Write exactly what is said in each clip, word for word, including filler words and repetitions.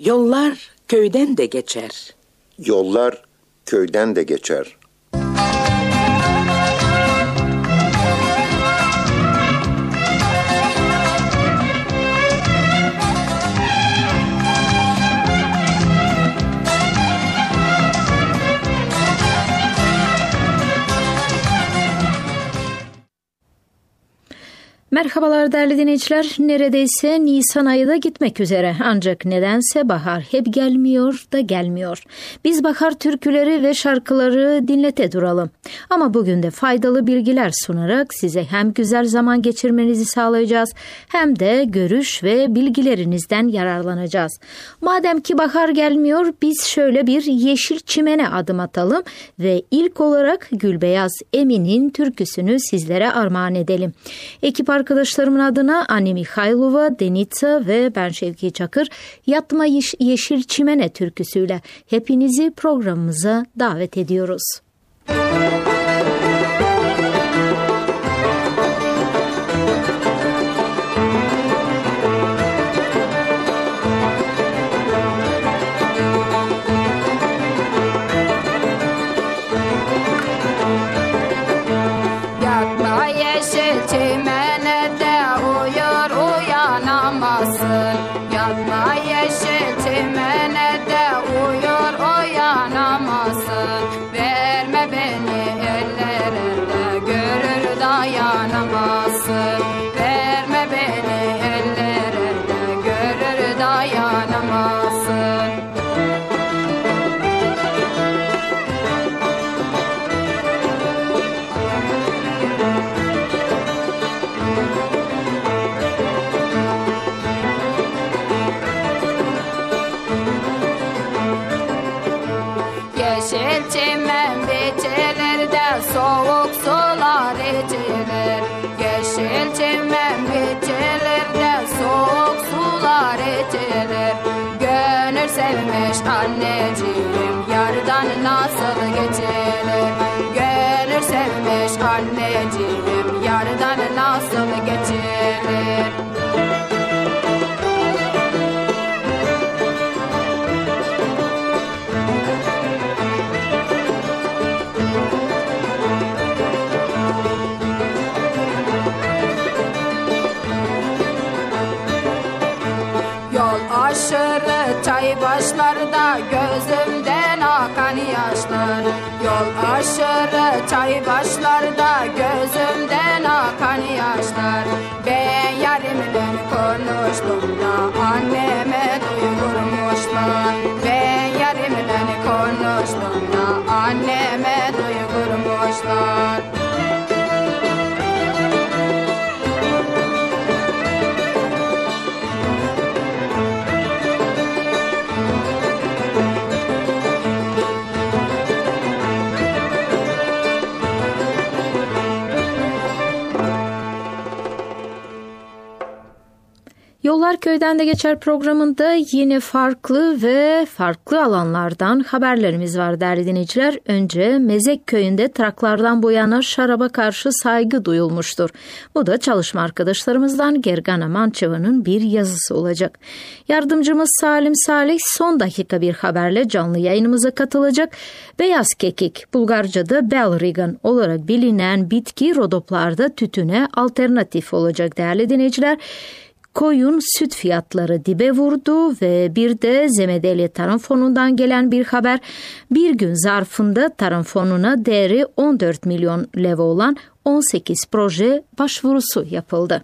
Yollar köyden de geçer. Yollar köyden de geçer. Merhabalar değerli dinleyiciler. Neredeyse Nisan ayı da gitmek üzere. Ancak nedense bahar hep gelmiyor da gelmiyor. Biz bahar türküleri ve şarkıları dinlete duralım. Ama bugün de faydalı bilgiler sunarak size hem güzel zaman geçirmenizi sağlayacağız hem de görüş ve bilgilerinizden yararlanacağız. Madem ki bahar gelmiyor, biz şöyle bir yeşil çimene adım atalım ve ilk olarak Gülbeyaz Emin'in türküsünü sizlere armağan edelim. Ekip arkadaşlarımın adına Anne Mikhailova, Denitsa ve ben Şevki Çakır, Yatma Yeşil Çimene türküsüyle hepinizi programımıza davet ediyoruz. Soğuk sular içilir, yeşil çimen biçilirde soğuk sular içilir. Gönül sevmiş anneciğim, yardan nasıl geçilir? Gönül sevmiş anneciğim, yardan nasıl geçilir? Aşırı çay başlarda gözümden akan yaşlar. Yol aşırı çay başlarda gözümden akan yaşlar. Ben yarimle konuştum da anneme duygurmuşlar. Ben yarimle konuştum da anneme duygurmuşlar. Yollar Köyden de Geçer programında yine farklı ve farklı alanlardan haberlerimiz var değerli dinleyiciler. Önce Mezek Köyü'nde traklardan bu yana şaraba karşı saygı duyulmuştur. Bu da çalışma arkadaşlarımızdan Gergana Mançeva'nın bir yazısı olacak. Yardımcımız Salim Salih son dakika bir haberle canlı yayınımıza katılacak. Beyaz kekik, Bulgarca'da Belrigan olarak bilinen bitki rodoplarda tütüne alternatif olacak değerli dinleyiciler. Koyun süt fiyatları dibe vurdu ve bir de Zemedeli Tarım Fonu'ndan gelen bir haber. Bir gün zarfında Tarım Fonu'na değeri on dört milyon leva olan on sekiz proje başvurusu yapıldı.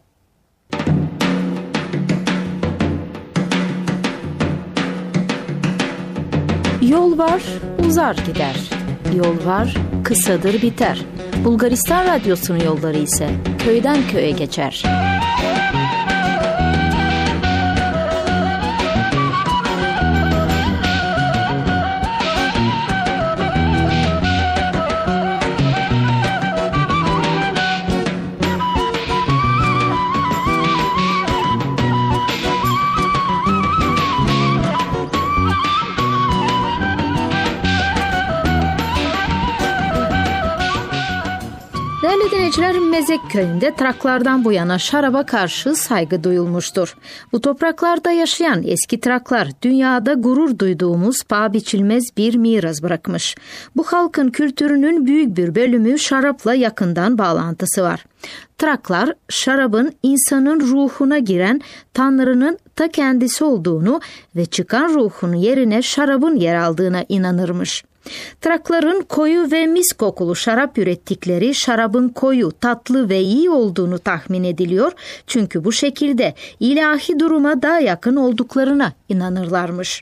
Yol var, uzar gider. Yol var, kısadır biter. Bulgaristan Radyosu'nun yolları ise köyden köye geçer. Değerli Değerli dinleyiciler, Mezek köyünde Traklardan bu yana şaraba karşı saygı duyulmuştur. Bu topraklarda yaşayan eski Traklar dünyada gurur duyduğumuz paha biçilmez bir miras bırakmış. Bu halkın kültürünün büyük bir bölümü şarapla yakından bağlantısı var. Traklar şarabın insanın ruhuna giren Tanrı'nın ta kendisi olduğunu ve çıkan ruhun yerine şarabın yer aldığına inanırmış. Trakların koyu ve mis kokulu şarap ürettikleri şarabın koyu, tatlı ve iyi olduğunu tahmin ediliyor. Çünkü bu şekilde ilahi duruma daha yakın olduklarına inanırlarmış.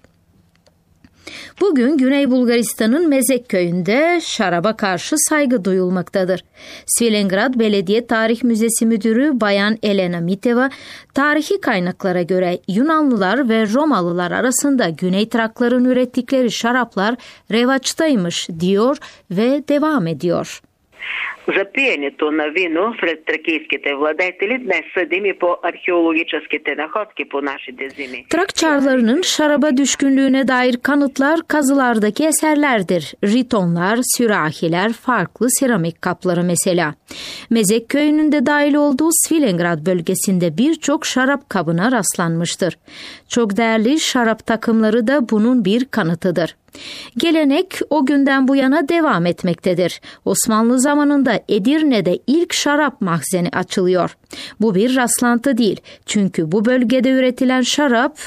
Bugün Güney Bulgaristan'ın Mezek köyünde şaraba karşı saygı duyulmaktadır. Svilengrad Belediye Tarih Müzesi Müdürü Bayan Elena Miteva, tarihi kaynaklara göre Yunanlılar ve Romalılar arasında Güney Trakların ürettikleri şaraplar revaçtaymış diyor ve devam ediyor. За пиенето на вино сред тракийските владетели днес съдими по археологическите находки по нашите земи. Trak çarlarının şaraba düşkünlüğüne dair kanıtlar kazılardaki eserlerdir. Ritonlar, sürahiler, farklı seramik kapları mesela. Mezek köyünün de dahil olduğu Svilengrad bölgesinde birçok şarap kabına rastlanmıştır. Çok değerli şarap takımları da bunun bir kanıtıdır. Gelenek o günden bu yana devam etmektedir. Osmanlı zamanında Edirne'de ilk şarap mahzeni açılıyor. Bu bir rastlantı değil. Çünkü bu bölgede üretilen şarap,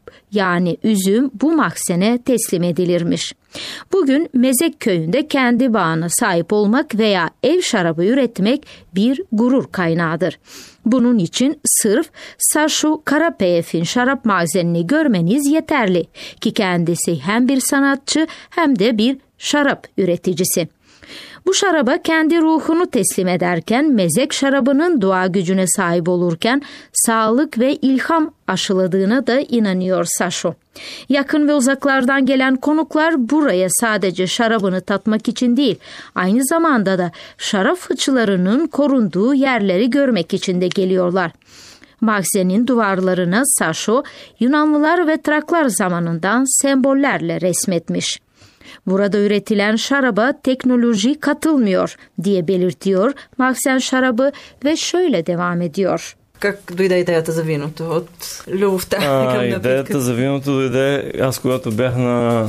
yani üzüm, bu mahzene teslim edilirmiş. Bugün Mezek köyünde kendi bağına sahip olmak veya ev şarabı üretmek bir gurur kaynağıdır. Bunun için sırf Saşo Karapeyev'in şarap mahzenini görmeniz yeterli ki kendisi hem bir sanatçı hem de bir şarap üreticisi. Bu şaraba kendi ruhunu teslim ederken, mezek şarabının dua gücüne sahip olurken sağlık ve ilham aşıladığına da inanıyor Saşo. Yakın ve uzaklardan gelen konuklar buraya sadece şarabını tatmak için değil, aynı zamanda da şarap fıçılarının korunduğu yerleri görmek için de geliyorlar. Mahzenin duvarlarına Saşo, Yunanlılar ve Traklar zamanından sembollerle resmetmiş. Burada üretilen şaraba teknoloji katılmıyor diye belirtiyor mahzen şarabı ve şöyle devam ediyor. Как дойде идеята за виното? От любовта към напитка? Идеята за виното дойде, аз когато бях на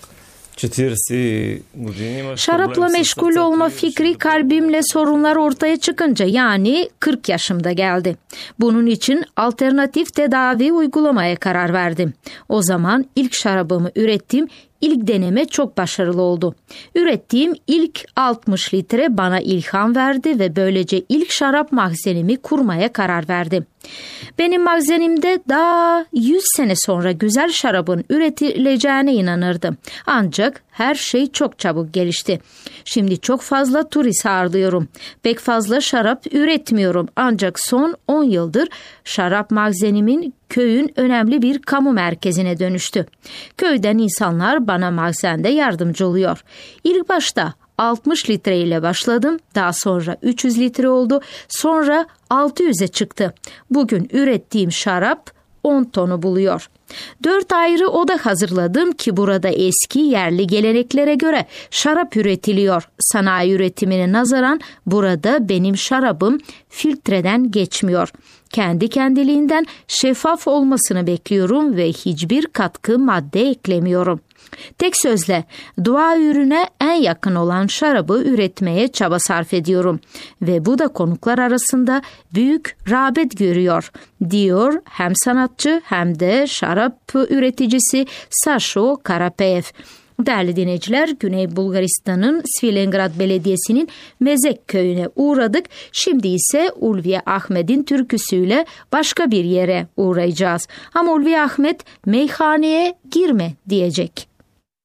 четиридесет години. Şarapla meşgul olma fikri kalbimle sorunlar ortaya çıkınca, yani kırk yaşımda geldi. Bunun için alternatif tedavi uygulamaya karar verdim. O zaman ilk şarabımı ürettim. İlk deneme çok başarılı oldu. Ürettiğim ilk altmış litre bana ilham verdi ve böylece ilk şarap mahzenimi kurmaya karar verdim. Benim mahzenimde daha yüz sene sonra güzel şarabın üretileceğine inanırdım. Ancak her şey çok çabuk gelişti. Şimdi çok fazla turist ağırlıyorum. Pek fazla şarap üretmiyorum. Ancak son on yıldır şarap mahzenimin köyün önemli bir kamu merkezine dönüştü. Köyden insanlar bana mahzende yardımcı oluyor. İlk başta altmış litre ile başladım. Daha sonra üç yüz litre oldu. Sonra altı yüze çıktı. Bugün ürettiğim şarap on tonu buluyor. Dört ayrı oda hazırladım ki burada eski yerli geleneklere göre şarap üretiliyor. Sanayi üretimine nazaran burada benim şarabım filtreden geçmiyor. Kendi kendiliğinden şeffaf olmasını bekliyorum ve hiçbir katkı madde eklemiyorum. Tek sözle dua ürüne en yakın olan şarabı üretmeye çaba sarf ediyorum ve bu da konuklar arasında büyük rağbet görüyor, diyor hem sanatçı hem de şarap üreticisi Saşo Karapeyev. Değerli dinleyiciler, Güney Bulgaristan'ın Svilengrad Belediyesi'nin Mezek köyüne uğradık. Şimdi ise Ulviye Ahmet'in türküsüyle başka bir yere uğrayacağız. Ama Ulviye Ahmet meyhaneye girme diyecek.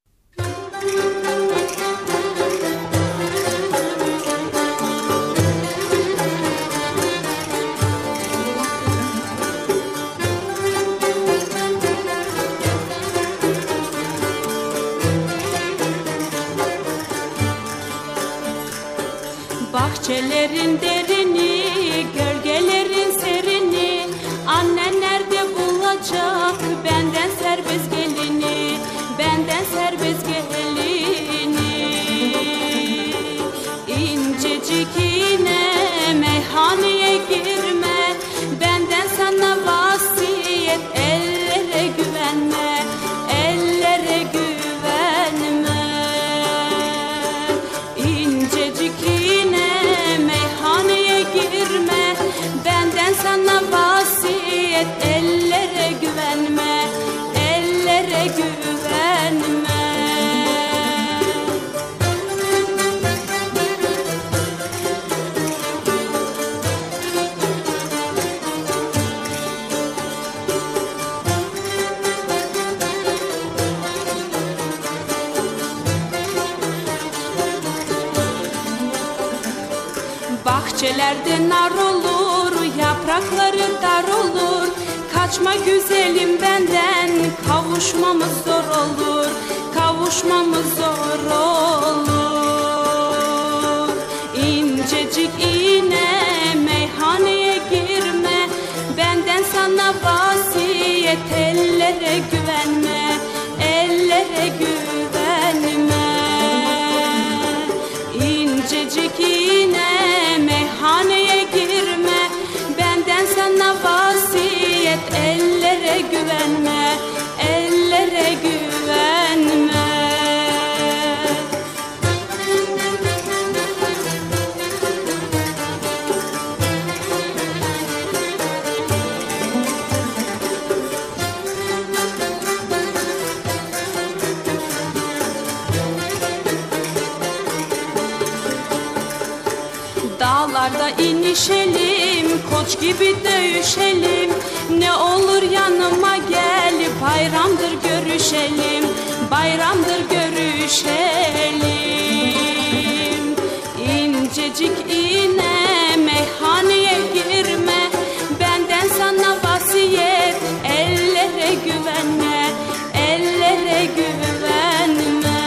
Bahçelerin derini, gölgelerin serini, annen nerede bulacak benden serbest gelini, benden serbest gelini. İncecik iğne Bahçelerde nar olur, yaprakları dar olur. Kaçma güzelim benden, kavuşmamız zor olur. Kavuşmamız zor olur. İncecik iğne meyhaneye girme, benden sana vasiyet, ellere güvenme, ellere güvenme. İncecik iğne meyhaneye girme, benden sana vasiyet, ellere güvenme, ellere güvenme. Dağlarda inişelim, koç gibi dövüşelim. Ne olur yanıma gel, bayramdır görüşelim, bayramdır görüşelim. İncecik iğne meyhaneye girme, benden sana vasiyet, ellere güvenme, ellere güvenme.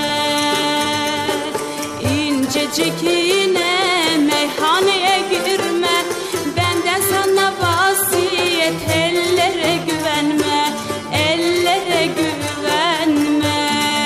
İncecik iğne meyhaneye girme, benden sana vasiyet, ellere güvenme, ellere güvenme.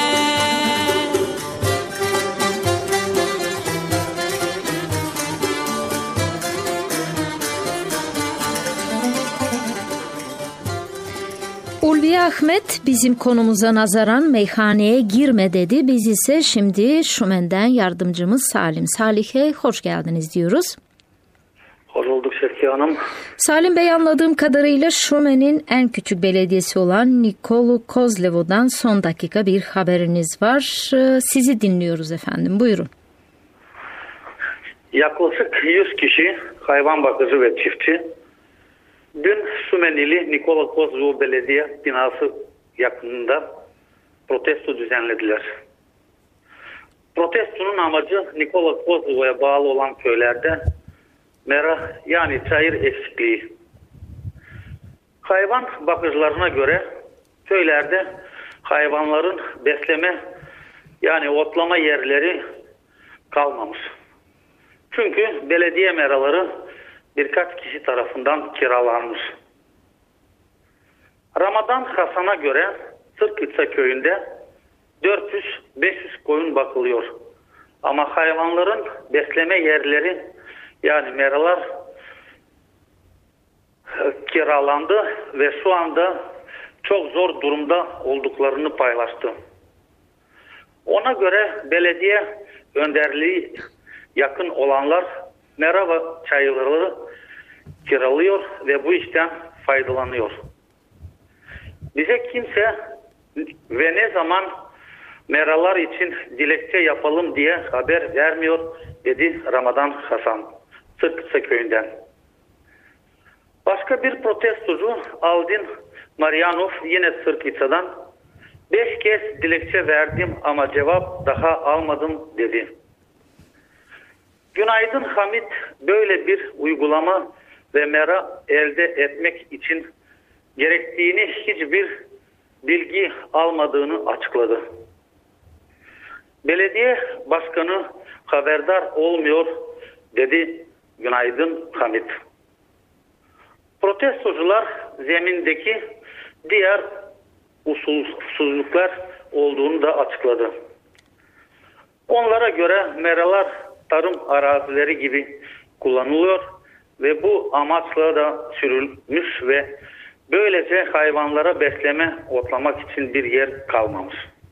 Ulviye Ahmet bizim konumuza nazaran meyhaneye girme dedi. Biz ise şimdi Şumen'den yardımcımız Salim Salih'e hoş geldiniz diyoruz. Hoş bulduk Şevki Hanım. Salim Bey, anladığım kadarıyla Şumen'in en küçük belediyesi olan Nikolu Kozlovo'dan son dakika bir haberiniz var. Sizi dinliyoruz efendim, buyurun. Yaklaşık yüz kişi hayvan bakıcı ve çiftçi dün Şumenili Nikola Kozlovo Belediye binası yakınında protesto düzenlediler. Protestonun amacı Nikola Kozlovo'ya bağlı olan köylerde mera yani çayır eksikliği. Hayvan bakıcılarına göre köylerde hayvanların besleme yani otlama yerleri kalmamış. Çünkü belediye meraları birkaç kişi tarafından kiralanmış. Ramazan Hasan'a göre Sırkıtsa köyünde dört yüz beş yüz koyun bakılıyor. Ama hayvanların besleme yerleri yani meralar kiralandı ve şu anda çok zor durumda olduklarını paylaştı. Ona göre belediye önderliği yakın olanlar mera ve çayırları kiralıyor ve bu işten faydalanıyor. Bize kimse ve ne zaman meralar için dilekçe yapalım diye haber vermiyor dedi Ramazan Hasan Sırkıtsa köyünden. Başka bir protestocu Aldin Maryanov yine Sırkıtsa'dan beş kez dilekçe verdim ama cevap daha almadım dedi. Günaydın Hamit böyle bir uygulama ve mera elde etmek için gerektiğini hiçbir bilgi almadığını açıkladı. Belediye başkanı haberdar olmuyor dedi Günaydın Hamit. Protestocular zemindeki diğer usulsüzlükler olduğunu da açıkladı. Onlara göre meralar tarım arazileri gibi kullanılıyor ve bu amaçla da sürülmüş ve böylece hayvanlara besleme, otlamak için bir yer kalmamış.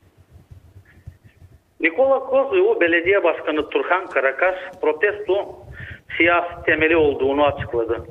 Nikola Kozlovo Belediye Başkanı Turhan Karakaş protesto siyasi temeli olduğunu açıkladı.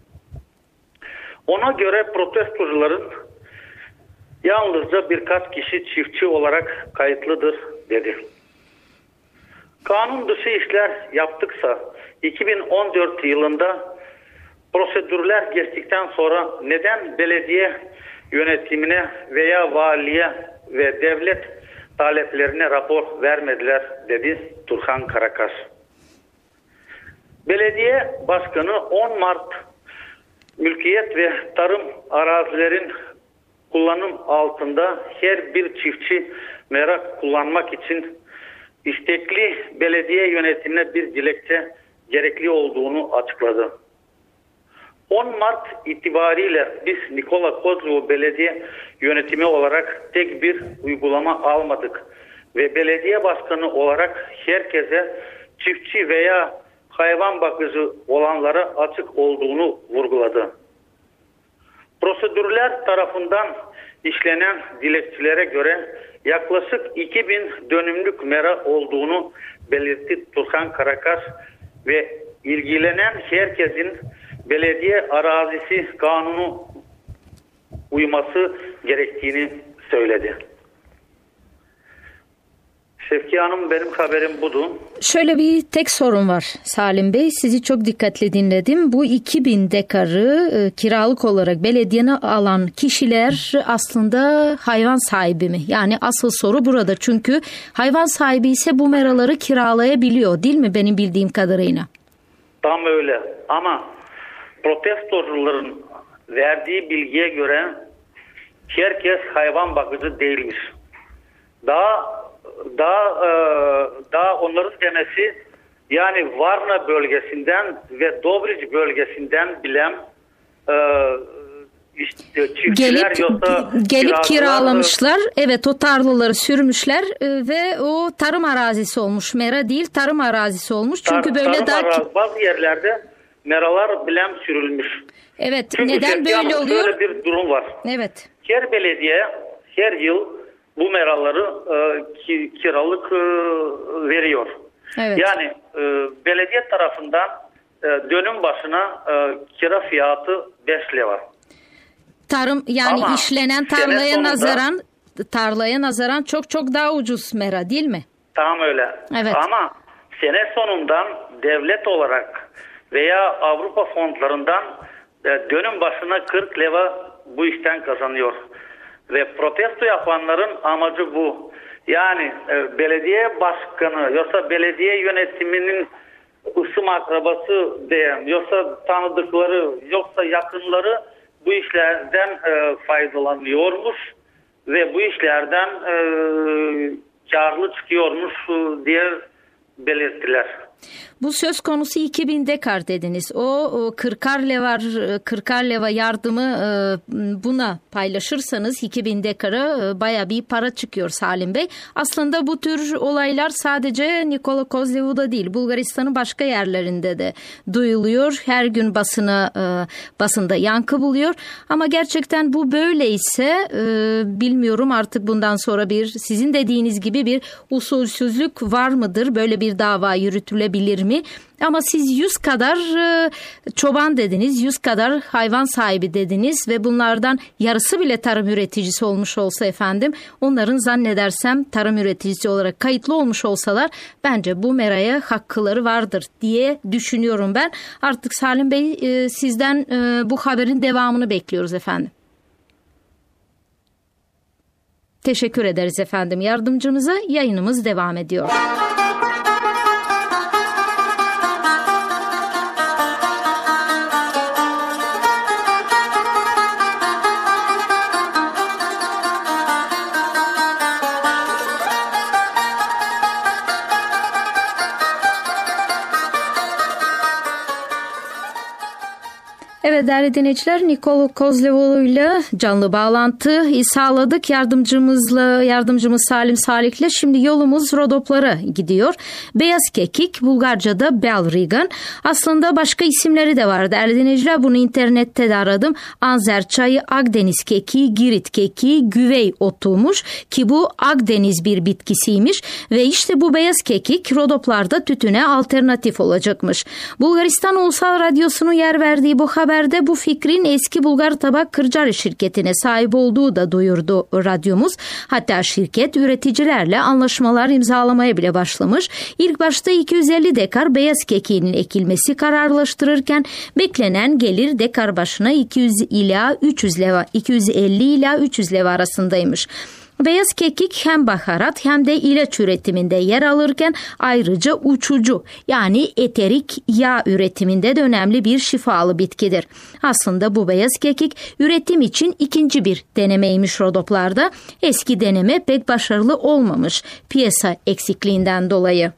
Ona göre protestocuların yalnızca birkaç kişi çiftçi olarak kayıtlıdır dedi. Kanun dışı işler yaptıksa iki bin on dört yılında prosedürler geçtikten sonra neden belediye yönetimine veya valiye ve devlet taleplerine rapor vermediler dedi Turhan Karakaş. Belediye Başkanı on Mart mülkiyet ve tarım arazilerin kullanım altında her bir çiftçi merak kullanmak için istekli belediye yönetimine bir dilekçe gerekli olduğunu açıkladı. on Mart itibariyle biz Nikola Kozlov Belediye Yönetimi olarak tek bir uygulama almadık ve belediye başkanı olarak herkese çiftçi veya hayvan bakıcı olanlara açık olduğunu vurguladı. Prosedürler tarafından işlenen dilekçelere göre yaklaşık iki bin dönümlük mera olduğunu belirtti Turhan Karakaş ve ilgilenen herkesin belediye arazisi kanunu uyması gerektiğini söyledi. Şevki Hanım, benim haberim budur. Şöyle bir tek sorun var Salim Bey. Sizi çok dikkatli dinledim. Bu iki bin dekarı e, kiralık olarak belediyene alan kişiler aslında hayvan sahibi mi? Yani asıl soru burada. Çünkü hayvan sahibi ise bu meraları kiralayabiliyor değil mi benim bildiğim kadarıyla? Tam öyle ama protestocuların verdiği bilgiye göre herkes hayvan bakıcı değilmiş. Daha Daha e, daha onların demesi yani Varna bölgesinden ve Dobriç bölgesinden bilen e, işte çiftçiler gelip, yoksa gelip kiralamışlar. Evet, o tarlaları sürmüşler e, ve o tarım arazisi olmuş. Mera değil, tarım arazisi olmuş. Çünkü tar, böyle daha arazi, bazı yerlerde meralar bilem sürülmüş. Evet. Çünkü neden böyle oluyor? Şöyle bir durum var. Evet. Her belediye her yıl bu meraları e, ki, kiralık e, veriyor. Evet. Yani e, belediye tarafından e, dönüm başına e, kira fiyatı beş lira. Tarım yani Ama işlenen tarlaya sonunda, nazaran tarlaya nazaran çok çok daha ucuz mera değil mi? Tamam öyle. Evet. Ama sene sonundan devlet olarak veya Avrupa fondlarından e, dönüm başına kırk lira bu işten kazanıyor. Ve protesto yapanların amacı bu. Yani e, belediye başkanı yoksa belediye yönetiminin ısım akrabası diye yoksa tanıdıkları yoksa yakınları bu işlerden e, faydalanıyormuş ve bu işlerden e, karlı çıkıyormuş diye belirttiler. Bu söz konusu iki bin dekar dediniz. O, o kırkar leva kırkar leva yardımı e, buna paylaşırsanız iki bin dekara e, baya bir para çıkıyor Salim Bey. Aslında bu tür olaylar sadece Nikola Kozlov'da değil, Bulgaristan'ın başka yerlerinde de duyuluyor. Her gün basına e, basında yankı buluyor. Ama gerçekten bu böyleyse e, bilmiyorum artık bundan sonra bir sizin dediğiniz gibi bir usulsüzlük var mıdır? Böyle bir dava yürütülebilir mi? Ama siz yüz kadar e, çoban dediniz, yüz kadar hayvan sahibi dediniz ve bunlardan yarısı bile tarım üreticisi olmuş olsa efendim, onların zannedersem tarım üreticisi olarak kayıtlı olmuş olsalar bence bu meraya hakkıları vardır diye düşünüyorum ben. Artık Salim Bey e, sizden e, bu haberin devamını bekliyoruz efendim. Teşekkür ederiz efendim yardımcımıza. Yayınımız devam ediyor. Evet değerli dinleyiciler, Nikola Kozlov ile canlı bağlantı sağladık. Yardımcımızla, yardımcımız Salim Salik'le şimdi yolumuz Rodoplara gidiyor. Beyaz kekik, Bulgarca'da Belrigan. Aslında başka isimleri de var değerli dinleyiciler. Bunu internette de aradım. Anzer çayı, Akdeniz kekiği, Girit kekiği, güvey otuymuş ki bu Akdeniz bir bitkisiymiş. Ve işte bu beyaz kekik Rodoplarda tütüne alternatif olacakmış. Bulgaristan Ulusal Radyosu'nun yer verdiği bu haber de bu fikrin eski Bulgar Tabak Kırcalı şirketine sahip olduğu da duyurdu radyomuz. Hatta şirket üreticilerle anlaşmalar imzalamaya bile başlamış. İlk başta iki yüz elli dekar beyaz kekiğinin ekilmesi kararlaştırırken beklenen gelir dekar başına iki yüz ila üç yüz leva, iki yüz elli ila üç yüz leva arasındaymış. Beyaz kekik hem baharat hem de ilaç üretiminde yer alırken ayrıca uçucu yani eterik yağ üretiminde de önemli bir şifalı bitkidir. Aslında bu beyaz kekik üretim için ikinci bir denemeymiş Rodoplarda. Eski deneme pek başarılı olmamış piyasa eksikliğinden dolayı.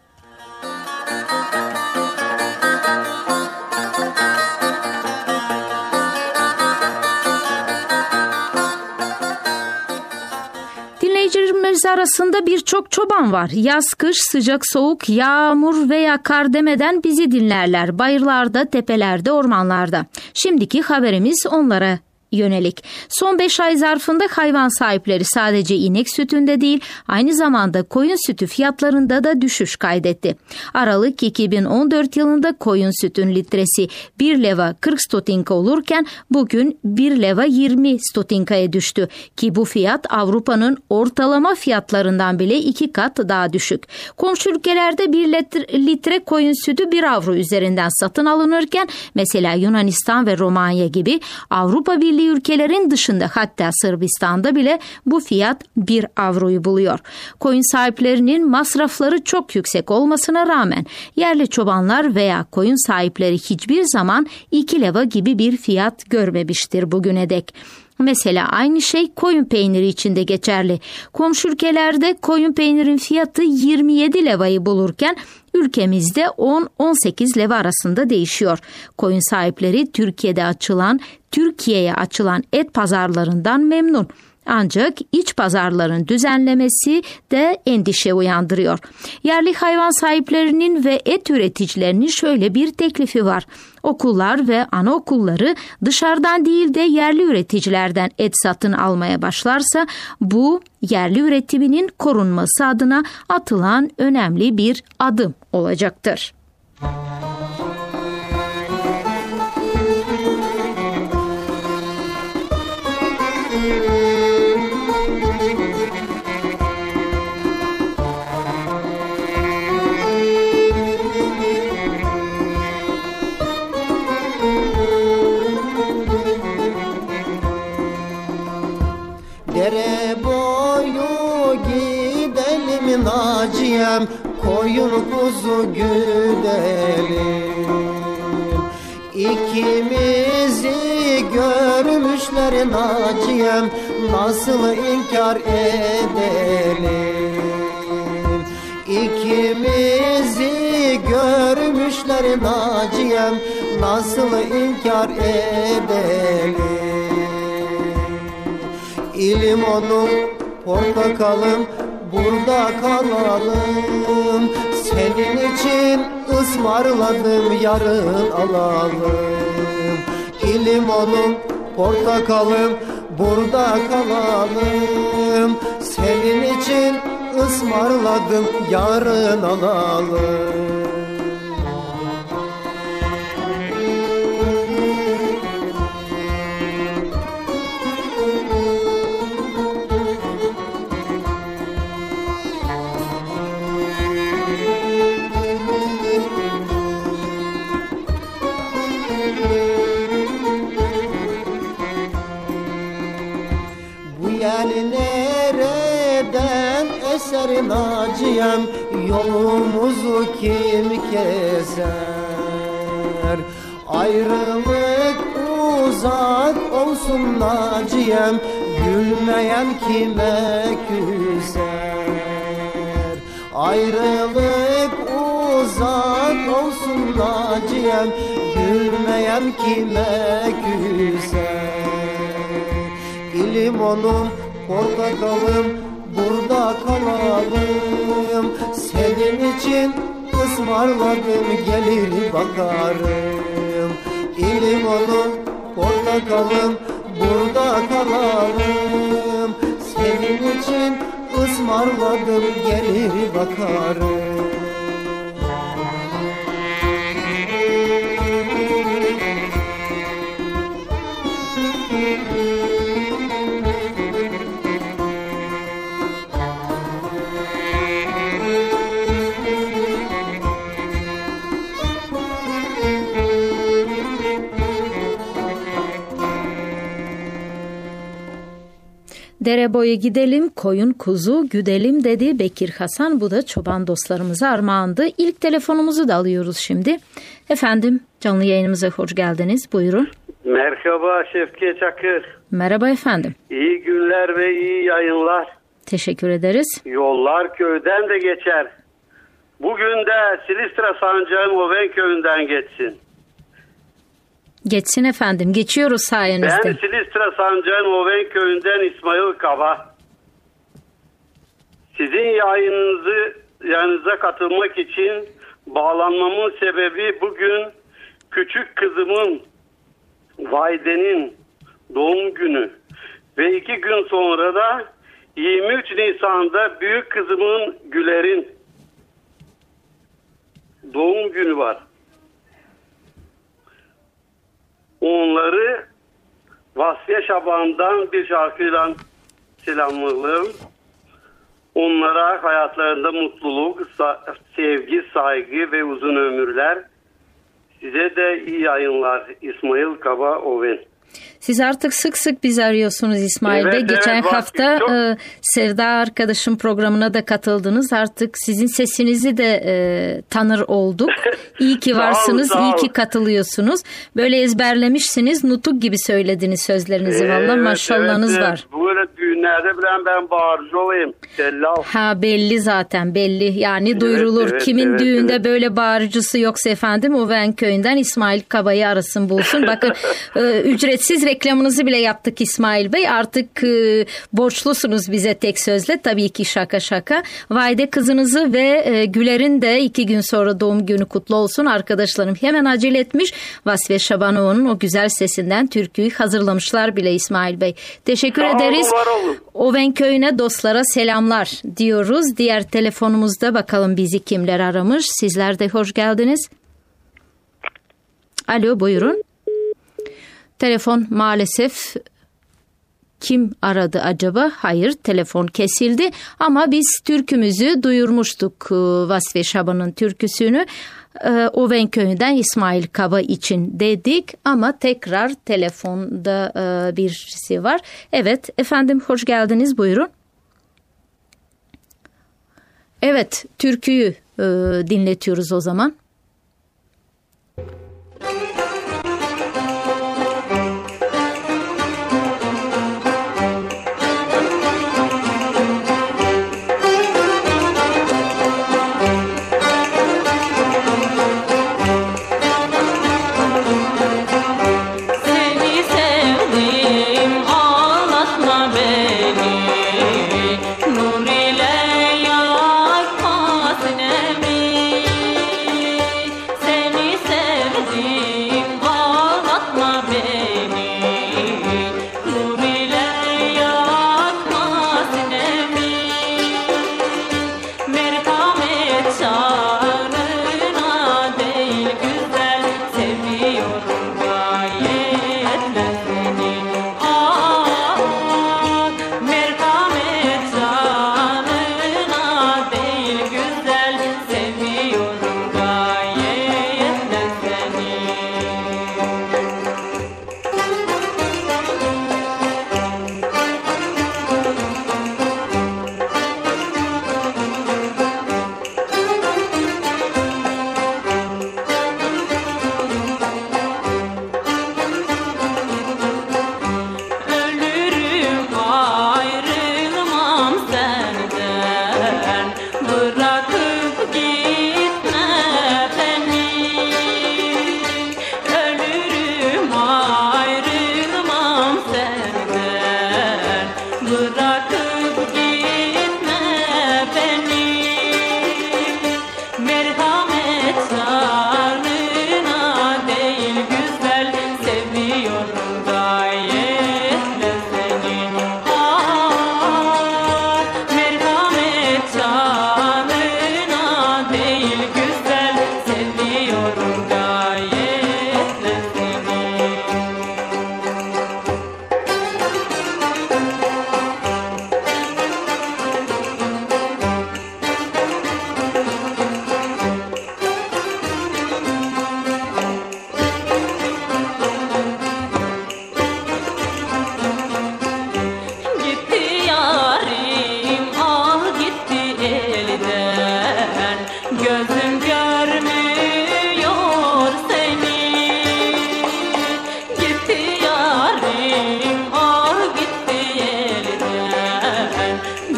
Dinleyicilerimiz arasında birçok çoban var. Yaz, kış, sıcak, soğuk, yağmur veya kar demeden bizi dinlerler. Bayırlarda, tepelerde, ormanlarda. Şimdiki haberimiz onlara yönelik. Son beş ay zarfında hayvan sahipleri sadece inek sütünde değil, aynı zamanda koyun sütü fiyatlarında da düşüş kaydetti. Aralık iki bin on dört yılında koyun sütün litresi bir leva kırk stotinka olurken bugün bir leva yirmi stotinkaya düştü ki bu fiyat Avrupa'nın ortalama fiyatlarından bile iki kat daha düşük. Komşu ülkelerde bir litre, litre koyun sütü bir avro üzerinden satın alınırken mesela Yunanistan ve Romanya gibi Avrupa Birliği ülkelerin dışında hatta Sırbistan'da bile bu fiyat bir avroyu buluyor. Koyun sahiplerinin masrafları çok yüksek olmasına rağmen yerli çobanlar veya koyun sahipleri hiçbir zaman iki leva gibi bir fiyat görmemiştir bugüne dek. Mesela aynı şey koyun peyniri için de geçerli. Komşu ülkelerde koyun peynirin fiyatı yirmi yedi levayı bulurken ülkemizde on on sekiz leva arasında değişiyor. Koyun sahipleri Türkiye'de açılan, Türkiye'ye açılan et pazarlarından memnun. Ancak iç pazarların düzenlemesi de endişe uyandırıyor. Yerli hayvan sahiplerinin ve et üreticilerinin şöyle bir teklifi var. Okullar ve anaokulları dışarıdan değil de yerli üreticilerden et satın almaya başlarsa bu yerli üretiminin korunması adına atılan önemli bir adım olacaktır. Dere boyu gidelim Naciye'm, koyun kuzu güdelim. İkimizi görmüşler Naciye'm, nasıl inkar edelim? İkimizi görmüşler Naciye'm, nasıl inkar edelim? İlimonum, portakalım, burada kalalım. Senin için ısmarladım, yarın alalım. İlimonum, portakalım, burada kalalım. Senin için ısmarladım, yarın alalım. Yani nereden eser Naciye'm, yolumuzu kim keser? Ayrılık uzak olsun Naciye'm, gülmeyen kime küser? Ayrılık uzak olsun Naciye'm, gülmeyen kime küser? Limonum, portakalım, burada kalalım. Senin için ısmarladım, gelir bakarım. Limonum, portakalım, burada kalalım. Senin için ısmarladım, gelir bakarım. Dere boyu gidelim, koyun kuzu güdelim dedi Bekir Hasan. Bu da çoban dostlarımıza armağandı. İlk telefonumuzu da alıyoruz şimdi. Efendim, canlı yayınımıza hoş geldiniz. Buyurun. Merhaba Şevket Çakır. Merhaba efendim. İyi günler ve iyi yayınlar. Teşekkür ederiz. Yollar köyden de geçer. Bugün de Silistra Sancağı'nın Oven köyünden geçsin. Geçsin efendim. Geçiyoruz sayenizde. Ben Silistra Sancağı'nın Oven köyünden İsmail Kaba. Sizin yayınınızı yayınıza katılmak için bağlanmamın sebebi bugün küçük kızımın Vayde'nin doğum günü ve iki gün sonra da yirmi üç Nisan'da büyük kızımın Güler'in doğum günü var. Onları Vasfiye Şaban'dan bir şarkıyla selamlıyorum. Onlara hayatlarında mutluluk, sevgi, saygı ve uzun ömürler. Size de iyi yayınlar. İsmail Kaba Oven. Siz artık sık sık bizi arıyorsunuz İsmail Bey. Evet, Geçen evet, hafta çok... e, Sevda arkadaşım programına da katıldınız. Artık sizin sesinizi de e, tanır olduk. İyi ki varsınız, sağ ol, iyi sağ ol. ki katılıyorsunuz. Böyle ezberlemişsiniz, nutuk gibi söylediniz sözlerinizi. Evet, Valla maşallahınız evet, var. Böyle düğünlerde bilen ben bağırıcı olayım. Sellal. Ha belli zaten belli. Yani Evet, duyurulur. evet, Kimin evet, düğünde evet. böyle bağırıcısı yoksa efendim Oven köyünden İsmail Kaba'yı arasın bulsun. Bakın e, ücretsiz reklamınızı bile yaptık İsmail Bey. Artık e, borçlusunuz bize tek sözle. Tabii ki şaka şaka. Vayde kızınızı ve e, Güler'in de iki gün sonra doğum günü kutlu olsun. Arkadaşlarım hemen acele etmiş. Vasfiye Şabanoğlu'nun o güzel sesinden türküyü hazırlamışlar bile İsmail Bey. Teşekkür Sağ ederiz. olun, var olun. Oven köyüne dostlara selamlar diyoruz. Diğer telefonumuzda bakalım bizi kimler aramış. Sizler de hoş geldiniz. Alo buyurun. Telefon maalesef kim aradı acaba? Hayır, telefon kesildi ama biz türkümüzü duyurmuştuk. Vasfiye Şaban'ın türküsünü Oven köyünden İsmail Kaba için dedik ama tekrar telefonda birisi var. Evet efendim hoş geldiniz buyurun. Evet türküyü dinletiyoruz o zaman.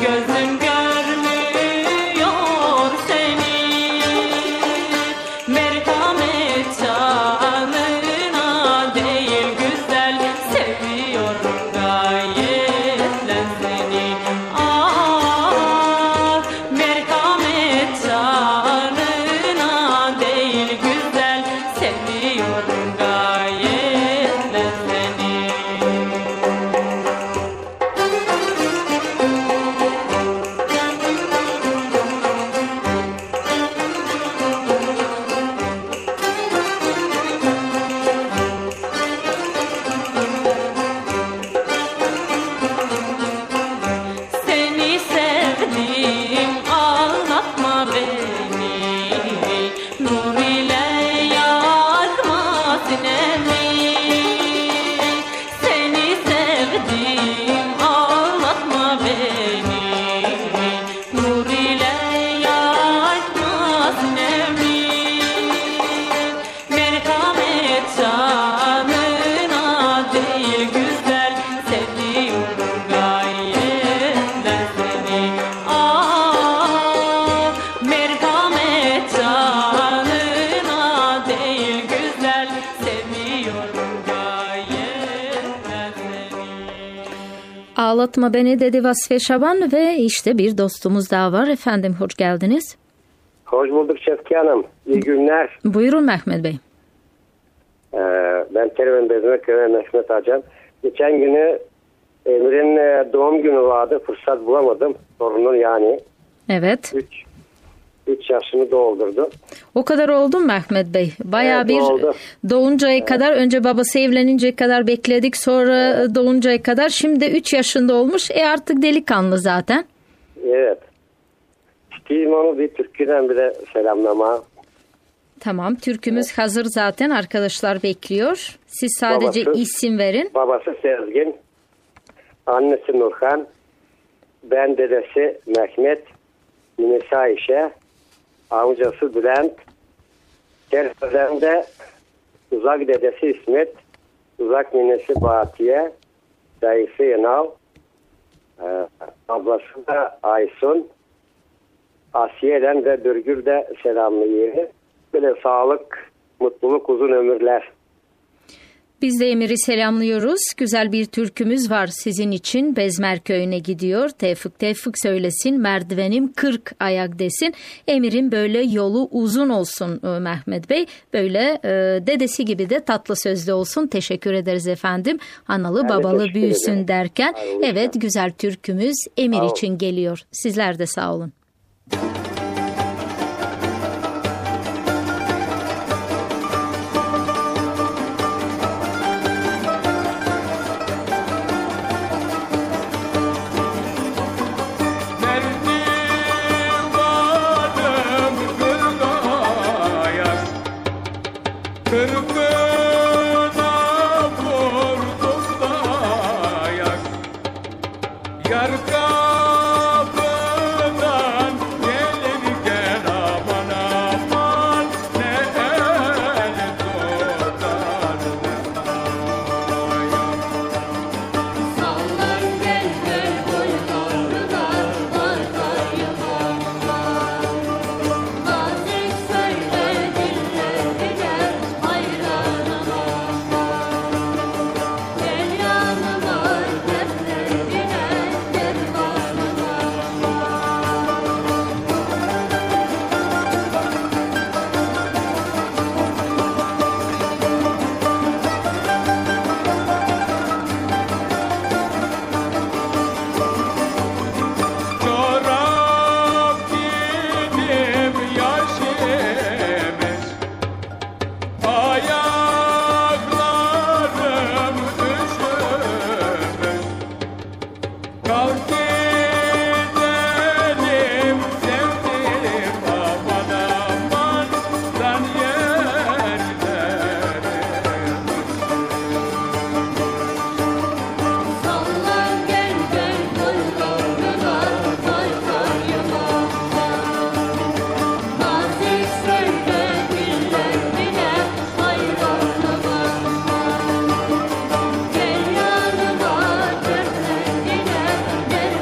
gözüm görmüyor seni. Merhamet canına değil güzel, seviyorum gayetle seni. Ah, merhamet canına değil güzel, seviyorum gayetle seni. Seni sevdim, ağlatma beni. Nur ile yakma sinemi. Seni sevdim, ağlatma beni. Nur ile yakma sinemi. Merhamet canına değil güzel, seviyorum gayetle seni. Ah, merhamet canına değil güzel, seviyorum gayetle seni. Ağlatma beni dedi Vasfiye Şaban ve işte bir dostumuz daha var. Efendim hoş geldiniz. Hoş bulduk Şefki Hanım. İyi günler. Buyurun Mehmet Bey. Ee, ben Kerven Bezmeköy'e Mehmet Acan. Geçen günü Emir'in e, doğum günü vardı. Fırsat bulamadım. Torunun yani. Evet. üç yaşını doldurdu. O kadar oldu mu Mehmet Bey? Bayağı Evet, bir oldu. doğuncaya Evet. kadar, önce babası evleninceye kadar bekledik, sonra doğuncaya kadar, şimdi üç yaşında olmuş. E artık delikanlı zaten. Evet. İsteyeyim onu bir türküden bile selamlama. Tamam, türkümüz hazır zaten, arkadaşlar bekliyor. Siz sadece Babası- isim verin. Babası Sezgin. Annesi Nurhan. Ben dedesi Mehmet. Ninesi Ayşe. Amcası Bülent. Kerpe'den de uzak dedesi İsmet. Uzak ninesi Batiye. Dayısı Yenal. Ee, ablası da Aysun. Asiye'den de Bürgür de selamlıyor. Böyle sağlık, mutluluk, uzun ömürler. Biz de Emir'i selamlıyoruz. Güzel bir türkümüz var sizin için. Bezmer köyüne gidiyor. Tevfik Tevfik söylesin. Merdivenim kırk ayak desin. Emir'in böyle yolu uzun olsun e, Mehmet Bey. Böyle e, dedesi gibi de tatlı sözlü olsun. Teşekkür ederiz efendim. Analı Ben de babalı teşekkür büyüsün ederim. derken. Sağ olun. Evet, güzel türkümüz Emir Sağ olun. için geliyor. Sizler de sağ olun. Merdivanım kırk ayak, kırkına vurdum dayak. Yar kapıdan gelirken aman aman, ne el tutar Sallar gel gel boylarına, arkayım onlar. Nazik söyle dillerine, hayranım onlar. Gel yanıma dertlerine, dermanım çorap giydim yaşımız, ayaklarım üşümüş. Kalk gidelim sevdim aman aman, dan yerlerim. Sallar gel gel boylarına, arkayım onlar. Nazik söyle dillerine, hayranım onlar. Gel yanıma dertlerine, dermanım onlar.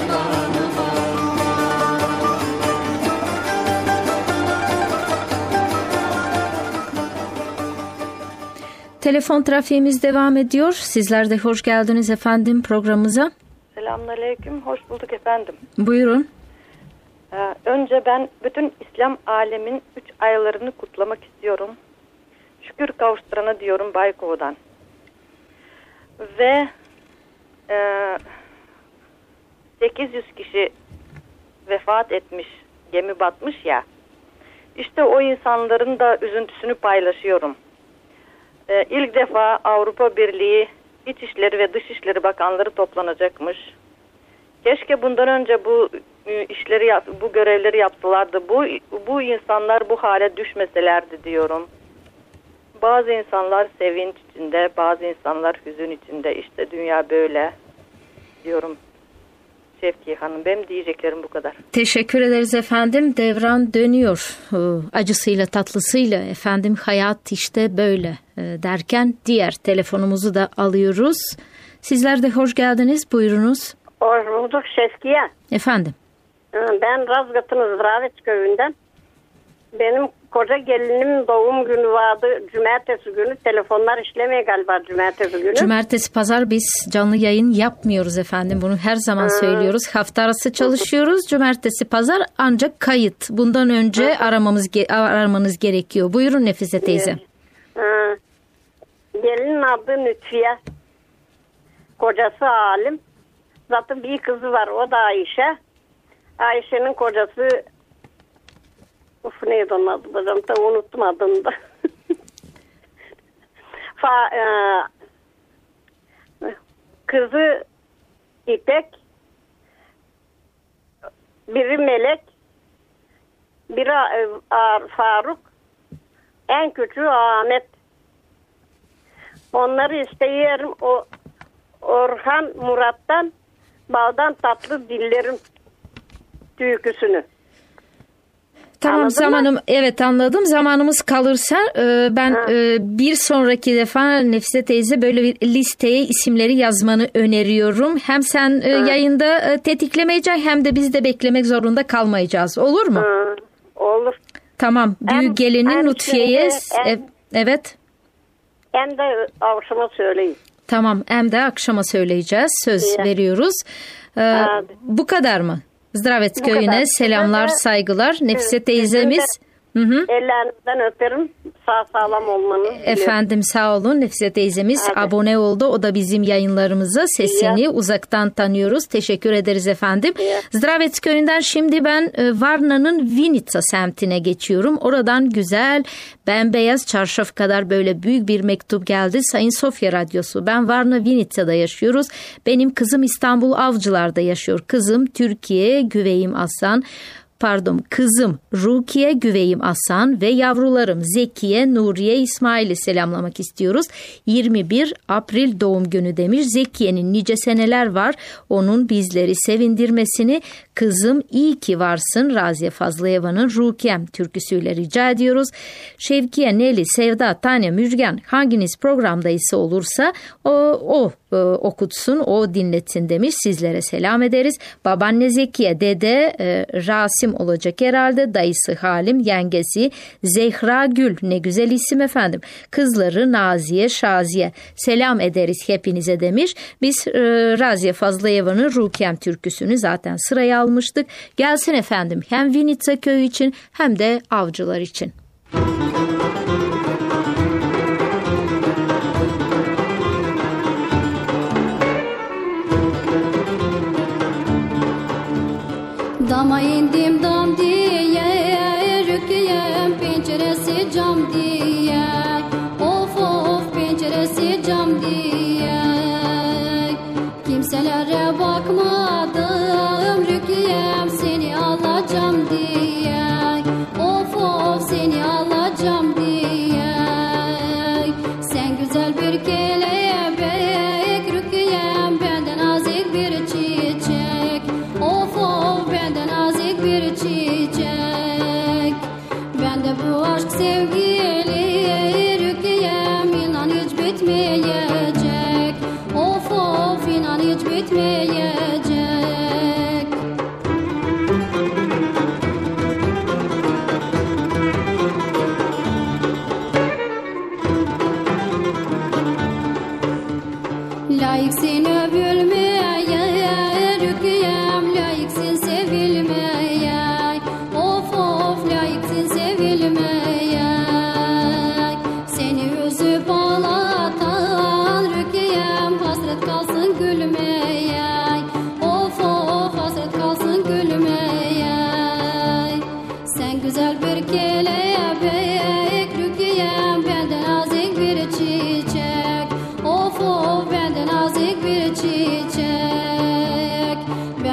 telefon trafiğimiz devam ediyor. Sizler de hoş geldiniz efendim programımıza. Selamünaleyküm, hoş bulduk efendim. Buyurun. Ee, önce ben bütün İslam alemin üç aylarını kutlamak istiyorum. Şükür kavuşturana diyorum Baykova'dan. Ve e, sekiz yüz kişi vefat etmiş, gemi batmış ya. İşte o insanların da üzüntüsünü paylaşıyorum. Ee, ilk defa Avrupa Birliği İçişleri ve Dışişleri Bakanları toplanacakmış. Keşke bundan önce bu işleri, bu görevleri yaptılardı. Bu bu insanlar bu hale düşmeselerdi diyorum. Bazı insanlar sevinç içinde, bazı insanlar hüzün içinde. İşte dünya böyle diyorum. Şevki Hanım, benim diyeceklerim bu kadar. Teşekkür ederiz efendim. Devran dönüyor. Acısıyla tatlısıyla efendim, hayat işte böyle derken diğer telefonumuzu da alıyoruz. Sizler de hoş geldiniz. Buyurunuz. Hoş bulduk Şevkiye. Efendim. Ben Razgat'ın Zıraveç köyünden. Benim koca gelinimin doğum günü vardı. Cumartesi günü. Telefonlar işlemiyor galiba cumartesi günü. Cumartesi pazar biz canlı yayın yapmıyoruz efendim. Bunu her zaman Hı. söylüyoruz. Hafta arası çalışıyoruz. Cumartesi pazar ancak kayıt. Bundan önce Hı. aramamız aramanız gerekiyor. Buyurun Nefise teyze. Hı. Gelinin adı Lütfiye. Kocası Alim. Zaten bir kızı var. O da Ayşe. Ayşe'nin kocası Uf neydi onun adı hocam? Da unuttum adını da. Fa, e, kızı İpek, biri Melek, biri e, Faruk, en küçüğü Ahmet. Onları isteyelim. O Orhan Murat'tan Baldan Tatlı Dillerim türküsünü. Tamam Anladın zamanım mı? Evet anladım. Zamanımız kalırsa e, ben e, bir sonraki defa Nefise teyze böyle bir listeye isimleri yazmanı öneriyorum. Hem sen e, yayında e, tetiklemeyeceksin hem de biz de beklemek zorunda kalmayacağız. Olur mu? Hı, olur. Tamam. Büyük gelinin Lütfiye'ye e, evet. Hem de akşama söyleyin. Tamam. Hem de akşama söyleyeceğiz. Söz evet. veriyoruz. E, bu kadar mı? Zdravetz köyüne selamlar, saygılar. Nefise teyzemiz. Hı hı. Ellerinizden öperim. Sağ sağlam olmanı diliyorum. Efendim sağ olun. Nefise teyzemiz Hadi. abone oldu. O da bizim yayınlarımıza sesini ya. uzaktan tanıyoruz. Teşekkür ederiz efendim. Ya. Zdravetz köyünden şimdi ben Varna'nın Vinitsa semtine geçiyorum. Oradan güzel bembeyaz çarşaf kadar böyle büyük bir mektup geldi. Sayın Sofya Radyosu. Ben Varna Vinitsa'da yaşıyoruz. Benim kızım İstanbul Avcılar'da yaşıyor. Kızım Türkiye Güveyim Aslan. Pardon kızım Rukiye Güveyim Aslan ve yavrularım Zekiye, Nuriye, İsmail'i selamlamak istiyoruz. yirmi bir April doğum günü demiş. Zekiye'nin nice seneler var. Onun bizleri sevindirmesini kızım iyi ki varsın Raziye Fazlayeva'nın Rukiyem türküsüyle rica ediyoruz. Şevkiye, Neli, Sevda, Tanya, Müjgan hanginiz programdaysa olursa o, o e, okutsun, o dinletsin demiş. Sizlere selam ederiz. Babaanne Zekiye, dede e, Rasim olacak herhalde. Dayısı Halim, yengesi Zehra Gül. Ne güzel isim efendim. Kızları Naziye, Şaziye. Selam ederiz hepinize demiş. Biz e, Raziye Fazlayeva'nın Rukiyem türküsünü zaten sıraya almıştık. Gelsin efendim hem Vinitsa köyü için hem de avcılar için. Dama indim dam diye, rüküyem penceresi cam diye, of of penceresi cam diye. Kimselere bakmadım, rüküyem seni alacağım diye, of of seni alacağım diye. Sen güzel bir kelebek, rüküyem benden nazik bir çiçek, of of benden nazik bir çiçek. Ben de bu aşk sevgili rüküyem inan hiç bitmeyecek, of of inan hiç bitmeyecek.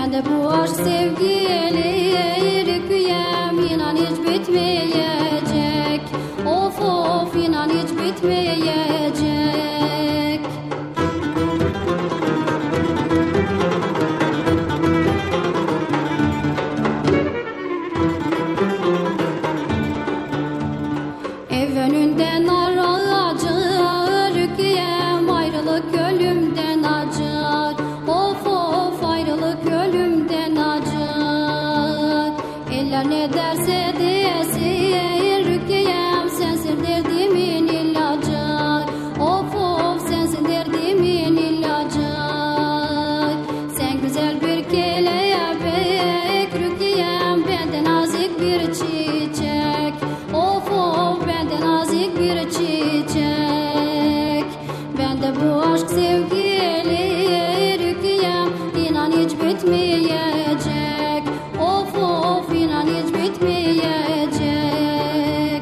Ben de bu aşk sevgili rüküyem, inan hiç bitmeyecek. Of of, inan hiç bitmeyecek. Ev önünden aracı rüküyem, ayrılık ölümden acır. Of of, ayrılık ölümden acır. Eller ne derse desin rüküyem, sensin derdimin ilacı. Of of, sensin derdimin ilacı. Sen güzel bir kelebek rüküyem, benden nazik bir çiçek. Of of, benden nazik bir çiçek. Ben de bu aşk sevgili rüküyem, inan hiç bitmeyecek. Of of, inan hiç bitmeyecek.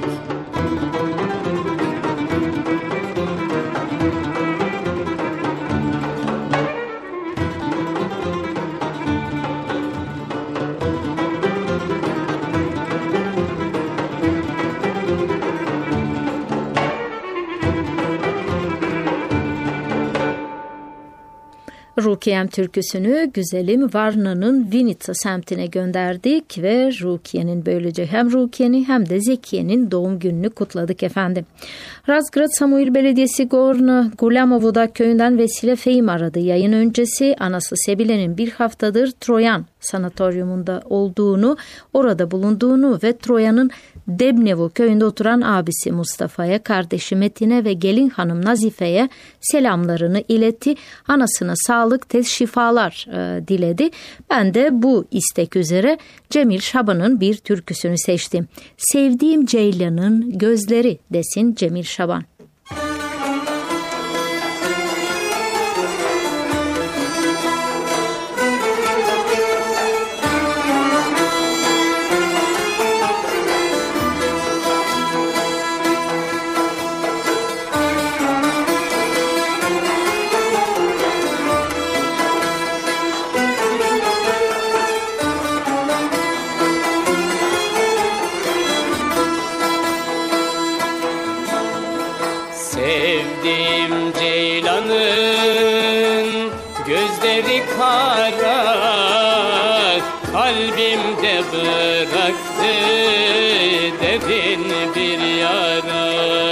Rukiyem türküsünü güzelim Varna'nın Vinica semtine gönderdik ve Rukiye'nin böylece hem Rukiye'nin hem de Zekiye'nin doğum gününü kutladık efendim. Razgrad Samuil Belediyesi Gorna Gulamovuda köyünden Vesile Fehim aradı. Yayın öncesi anası Sebile'nin bir haftadır Troyan sanatoryumunda olduğunu, orada bulunduğunu ve Troyan'ın Debnevo köyünde oturan abisi Mustafa'ya, kardeşi Metin'e ve gelin hanım Nazife'ye selamlarını iletti. Anasına sağlık, tez şifalar e, diledi. Ben de bu istek üzere Cemil Şaban'ın bir türküsünü seçtim. Sevdiğim Ceylan'ın gözleri desin Cemil Şaban. Sevdim Ceylan'ın gözleri kara, kalbimde bıraktı derin bir yara.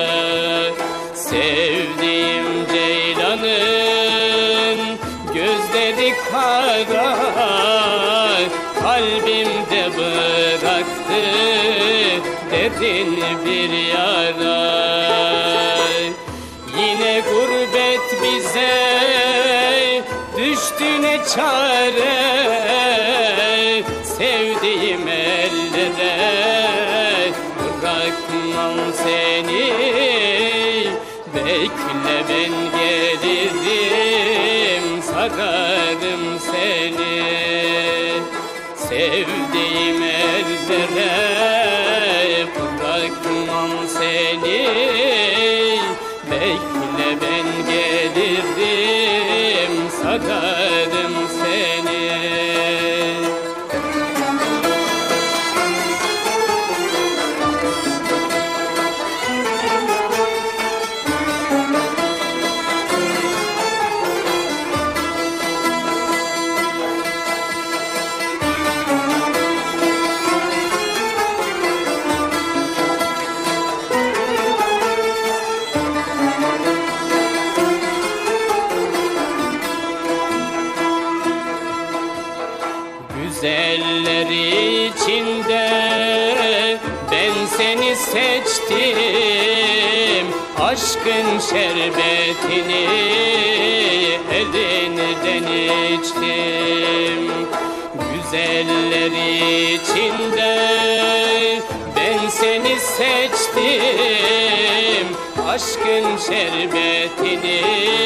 Sevdim Ceylan'ın gözleri kara, kalbimde bıraktı derin bir yara. Yine gurbet bize düştü ne çare, sevdiğim ellere bırakmam seni. Bekle ben gelirim, sararım seni. Sevdiğim ellere bırakmam seni. Bekle ben gelirim, sararım seni. Güzeller içinde ben seni seçtim, aşkın şerbetini elinden içtim. Güzeller içinde ben seni seçtim, aşkın şerbetini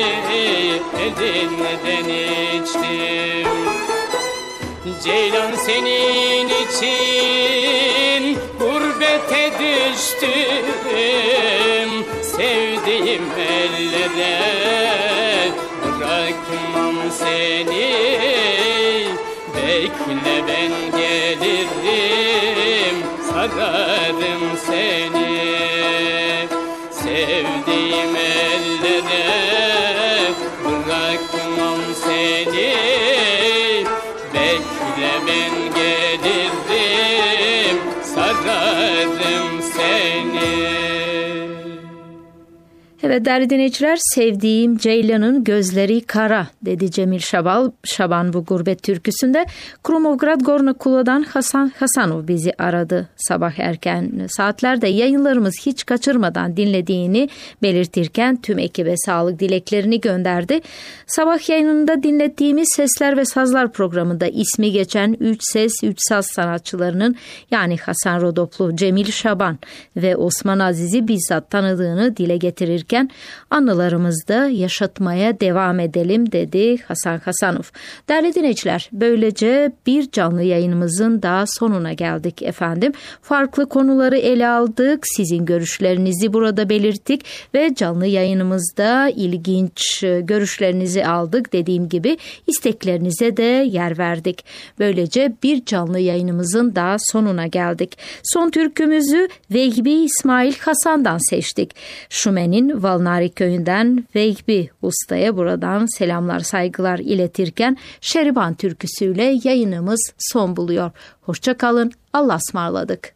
elinden içtim. Ceylan senin için gurbete düştüm, sevdiğim ellere bırakmam seni. bekle ben gelirim, sararım seni. Sevdiğim ellere bırakmam seni. Bekle ben gelirim, sararım seni. Evet değerli dinleyiciler, sevdiğim Ceylan'ın gözleri kara dedi Cemil Şabal, Şaban bu gurbet türküsünde. Krumovgrad Gornokula'dan Hasan Hasanov bizi aradı sabah erken saatlerde, yayınlarımız hiç kaçırmadan dinlediğini belirtirken tüm ekibe sağlık dileklerini gönderdi. Sabah yayınında dinlettiğimiz Sesler ve Sazlar programında ismi geçen üç ses üç saz sanatçılarının yani Hasan Rodoplu, Cemil Şaban ve Osman Aziz'i bizzat tanıdığını dile getirirken anılarımızda yaşatmaya devam edelim dedi Hasan Hasanov. Değerli dinleyiciler, böylece bir canlı yayınımızın daha sonuna geldik efendim. Farklı konuları ele aldık, sizin görüşlerinizi burada belirttik ve canlı yayınımızda ilginç görüşlerinizi aldık. Dediğim gibi isteklerinize de yer verdik. Böylece bir canlı yayınımızın daha sonuna geldik. Son türkümüzü Vehbi İsmail Hasan'dan seçtik. Şumen'in Valnari köyünden Vehbi Usta'ya buradan selamlar, saygılar iletirken Şeriban türküsüyle yayınımız son buluyor. Hoşça kalın, Allah'a ısmarladık.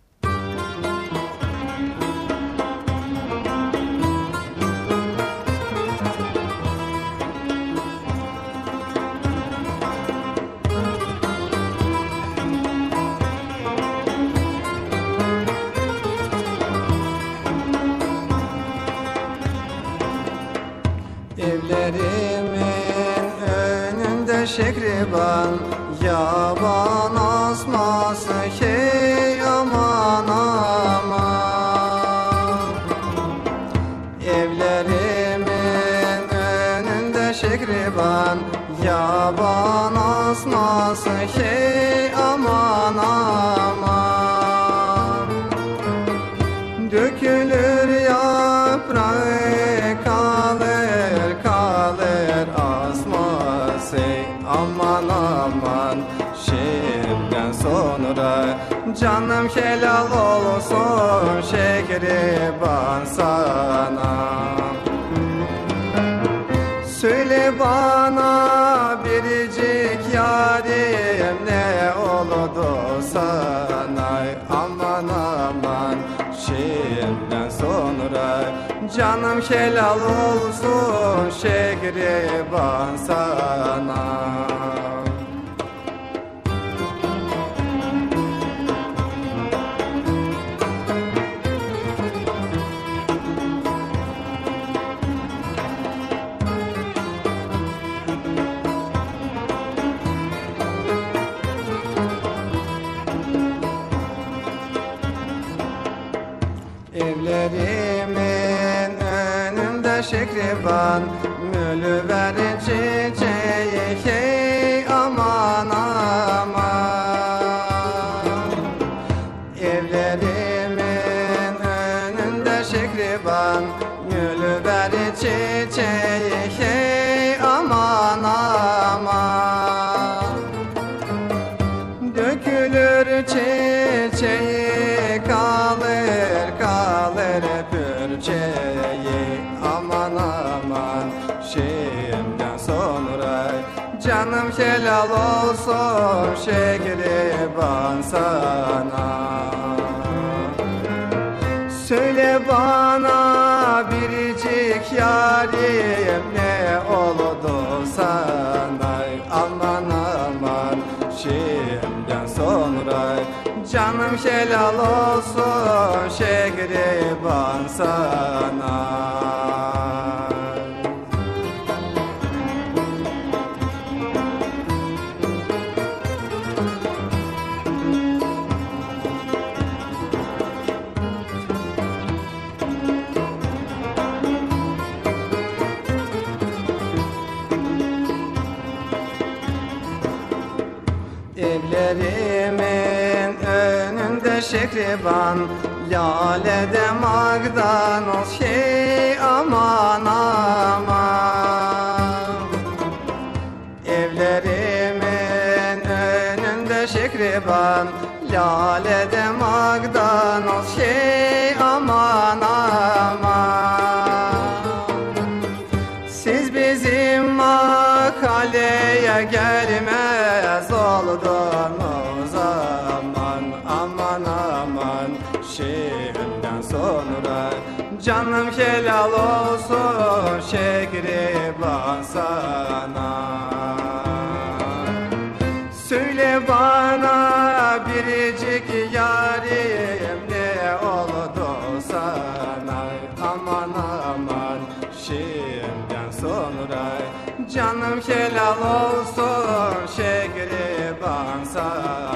Evlerimin önünde şekriban, yaban asması hey aman aman. Evlerimin önünde şekriban, yaban asması hey aman aman. Dökülür yaprağı kalır kalır asması aman aman. Şimdiden sonra canım helal olsun şekriban sana. Söyle bana biricik yarim ne oldu sana aman aman. Şimdiden sonra canım helal olsun şekriban sana. Evlerimin önünde şekriban, mülver çiçeği hey aman aman. Evlerimin önünde şekriban, mülver çiçeği hey aman aman. Dökülür çiçeği kalır kalır pürçeği aman aman. Şimdiden sonra canım helal olsun şekriban sana. Söyle bana biricik yarim ne oldu sana aman aman. Şimdiden sonra canım helal olsun şekriban sana. Evlerimin önünde şekriban, lalede magdanos hey aman aman. Evlerimin önünde şehriban Lale demagdan ol şey aman aman Siz bizim mahalleye gelmez oldunuz aman aman aman Şehrimden sonra canım helal olsun Şehriban sana Söyle bana biricik yarim ne oldu sana Aman aman şimdiden sonra Canım helal olsun Şehriban sana